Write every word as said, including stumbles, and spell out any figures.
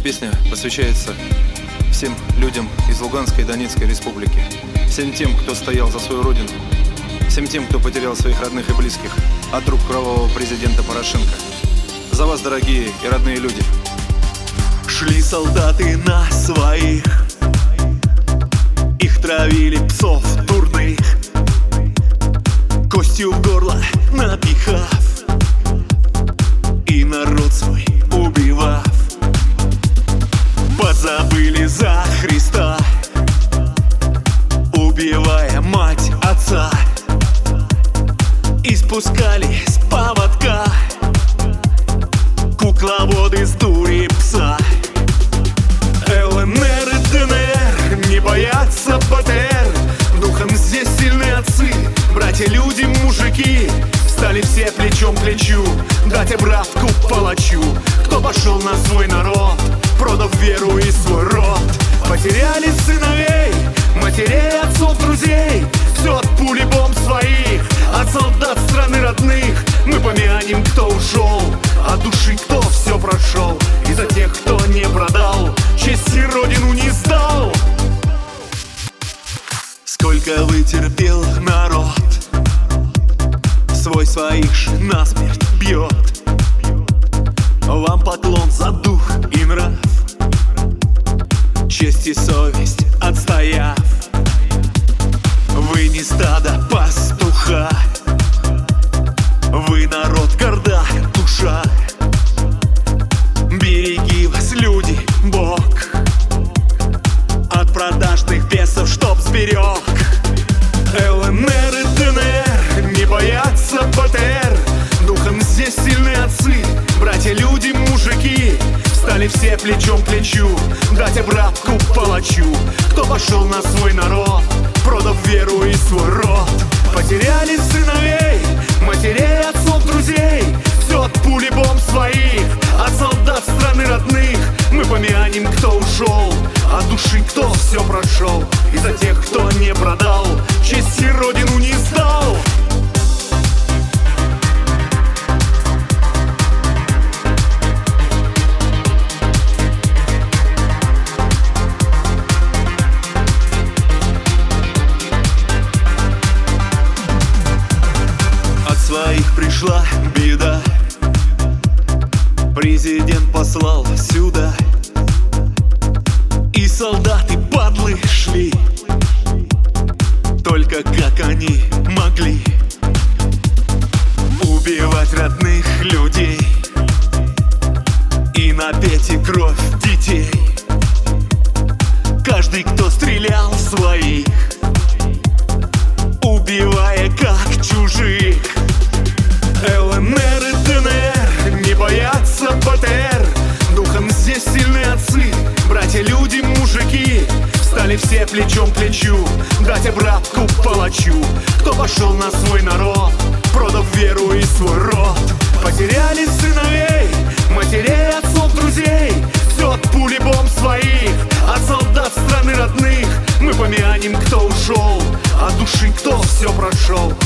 песня посвящается всем людям из Луганской и Донецкой республики, всем тем, кто стоял за свою родину, всем тем, кто потерял своих родных и близких от рук кровавого президента Порошенко. За вас, дорогие и родные люди. Шли солдаты на своих, их травили псов дурных, костью в горло напихав и народ свой убивав. Позабыли за Христа, убивая мать отца, и спускали с поводка кукловоды с дури пса. ЛНР и ДНР не боятся БТР, духом здесь сильны отцы, братья-люди, мужики. Стали все плечом к плечу, дать обратку палачу, кто пошел на свой народ, продав веру и свой род. Потеряли сыновей, матерей, отцов, друзей, все от пули бомб своих, от солдат страны родных. Мы помянем, кто ушел, от души, кто все прошел, и за тех, кто не продал, честь и родину не сдал. Сколько вытерпел народ, свой своих ж насмерть бьет. Вам поклон за дух и нрав, честь и совесть отстояв. Вы не стадо пастуха, вы народ, горда душа. Береги вас, люди, Бог, от продажных бесов, чтоб сберег. ЛНР и ДНР не боятся БТР, духом здесь сильны отцы, братья-люди, мужики. Стали все плечом к плечу, дать обратку палачу, кто пошел на свой народ, продав веру и свой род. Потеряли сыновей, матерей, отцов, друзей, все от пули бомб своих, от солдат страны родных. Мы помянем, кто ушел, от души, кто все прошел, и за тех, кто не продал, честь и родину не сдал. Своих пришла беда, президент послал сюда, и солдаты падлы шли, только как они могли убивать родных людей и на пете кровь детей. Каждый, кто стрелял своих, убивая как чужих. ЛНР и ДНР не боятся БТР, духом здесь сильны отцы, братья-люди, мужики. Стали все плечом к плечу, дать обратку палачу, кто пошел на свой народ, продав веру и свой род. Потеряли сыновей, матерей, отцов, друзей, все от пули бомб своих, от солдат страны родных. Мы помянем, кто ушел, от души, кто все прошел,